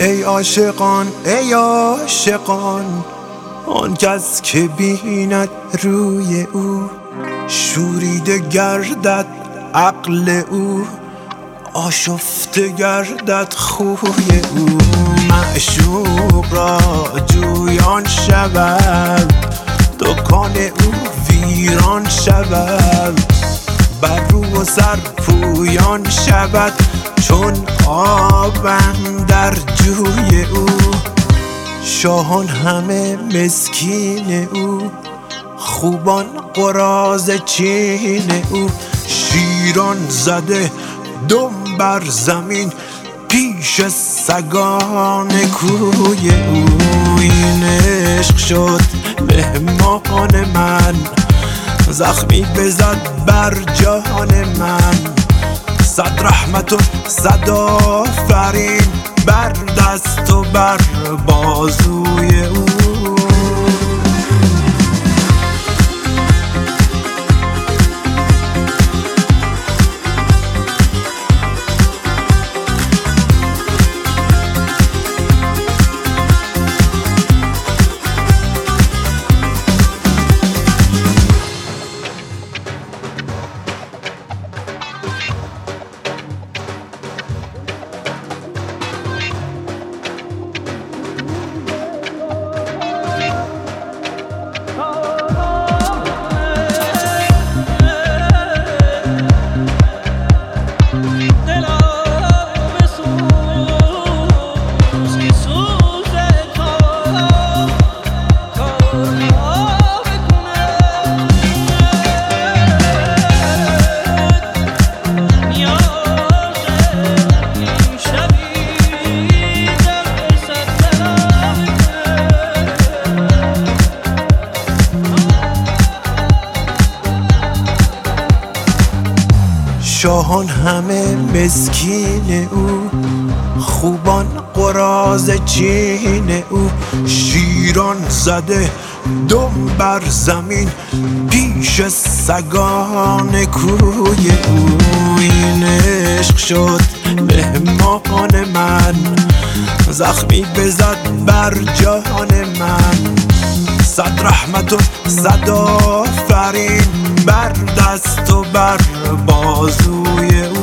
ای عاشقان ای عاشقان، آن کس که بیند روی او شوریده گردد عقل او، آشفته گردد خوی او. معشوق را جویان شود، دکان او ویران شود، بر رو و سر پویان شود چون آب در جوی او. شاهان همه مسکین او، خوبان قراض چین او، شیران زده دم بر زمین پیش سگان کوی او. این عشق شد مهمان من، زخمی بزد بر جان من، صد رحمت و صد آفرین بر دست و بر بازوی او. شاهان همه مسکین او، خوبان قراض چین او، شیران زده دم بر زمین پیش سگان کوی او. این عشق شد مهمان من، زخمی بزد بر جان من، صد رحمت و صد آفرین بر دست و بر بازوی او.